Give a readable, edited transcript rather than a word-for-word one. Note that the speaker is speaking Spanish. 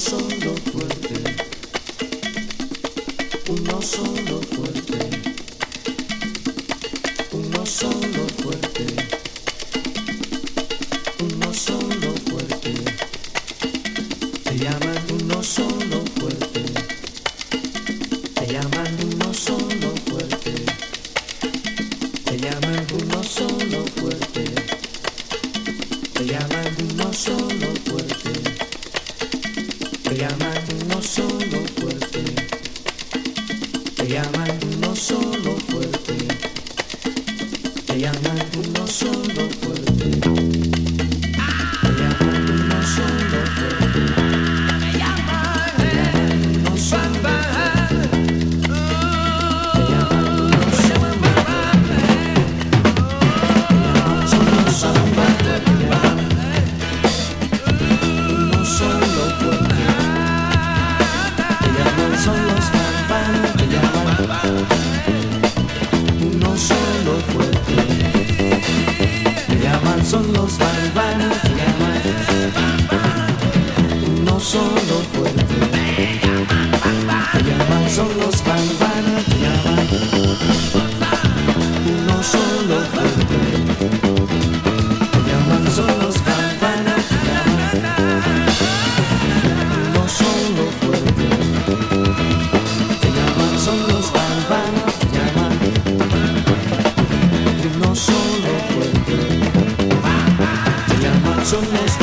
solo fuerte, uno solo fuerte, uno solo fuerte, uno solo fuerte. Te llaman uno solo fuerte, te llaman uno solo fuerte, te llaman uno solo fuerte, te llaman uno solo fuerte, te llaman uno solo fuerte, te llaman uno solo fuerte, te llaman uno solo fuerte, te llaman uno solo fuerte, te llaman uno solo son los bambanos, te llaman uno solo fuerte, te llaman son los bambanos, te llaman uno solo fuerte, te llaman son los bambanos, te llaman uno solo fuerte, te llaman son los bambanos, te llaman uno solo fuerte. Son los bárbaros, te llaman uno solo fuerte, te llaman son los